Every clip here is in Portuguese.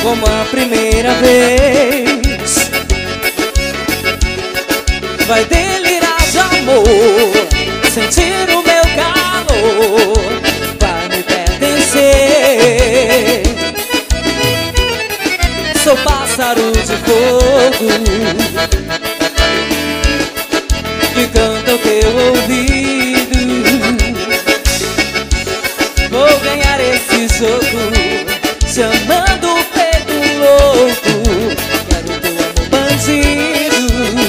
como a primeira vez. Vai delirar de amor, sentir o meu calor, vai me pertencer. Sou pássaro de fogo que canta o teu ouvido. Vou ganhar esse jogo, chamando o peito louco. Quero teu amor bandido,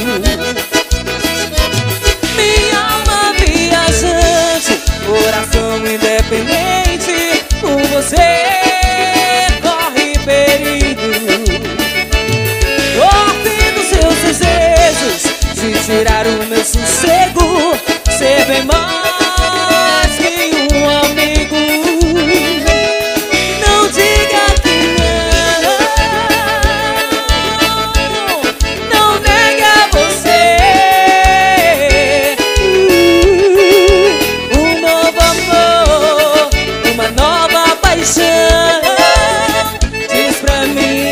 minha alma viajante, coração independente. Com você corre perigo, corre dos seus desejos, de tirar o meu sossego, ser bem mais que um amigo. Não diga que não negue a você um novo amor, uma nova paixão. Diz pra mim,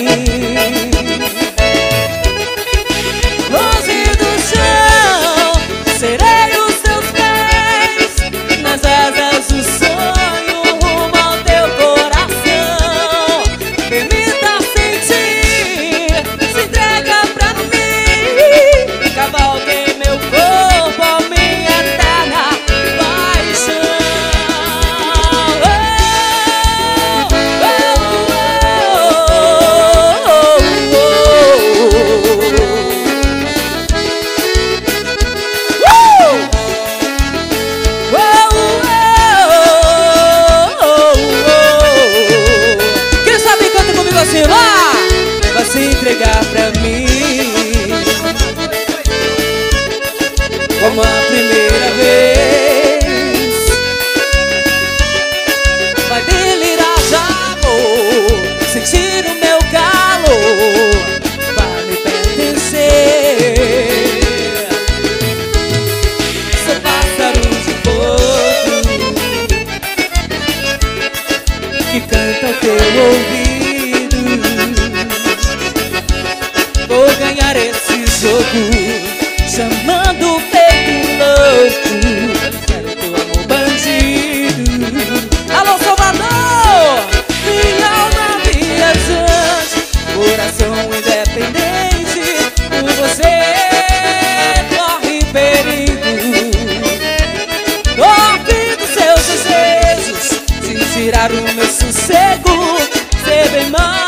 longe do chão, serei os teus pés, nas asas do sonho, rumo ao teu coração. Permita sentir, se entrega pra mim, cavalgue meu corpo, a minha eterna paixão. Quem sabe canta comigo assim, lá! Vai se entregar pra mim, como a primeira vez. Vai delirar de amor, sentir o meu calor, vai me pertencer. Sou pássaro de fogo que canta o teu ouvido. Vou ganhar esse jogo, chamando o peito louco. Quero teu amor bandido. Alô, Salvador! Minha alma viajante, coração independente. Por você corre perigo, corre dos seus desejos, de tirar o meu sossego, ser bem mais